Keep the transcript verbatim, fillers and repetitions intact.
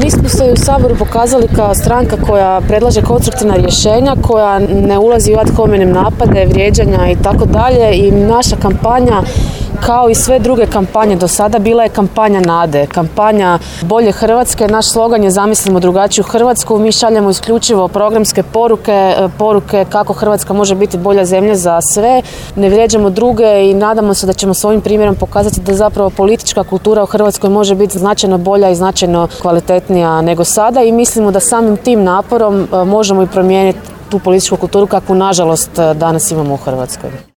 mi smo se u Saboru pokazali kao stranka koja predlaže konstruktivna rješenja, koja ne ulazi u ad hominem napade, vrijeđanja i tako dalje, i naša kampanja, kao i sve druge kampanje do sada, bila je kampanja nade, kampanja bolje Hrvatske. Naš slogan je Zamislimo drugačiju Hrvatsku. Mi šaljemo isključivo programske poruke, poruke kako Hrvatska može biti bolja zemlja za sve. Ne vrijeđamo druge i nadamo se da ćemo s ovim primjerom pokazati da zapravo politička kultura u Hrvatskoj može biti značajno bolja i značajno kvalitetnija nego sada, i mislimo da samim tim naporom možemo i promijeniti tu političku kulturu kakvu nažalost danas imamo u Hrvatskoj.